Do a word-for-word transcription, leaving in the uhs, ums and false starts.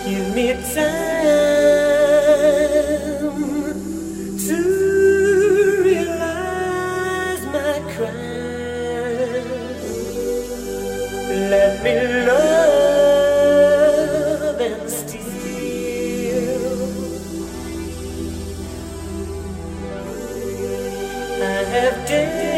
Give me time to realize my crime. Let me love and steal. I have dared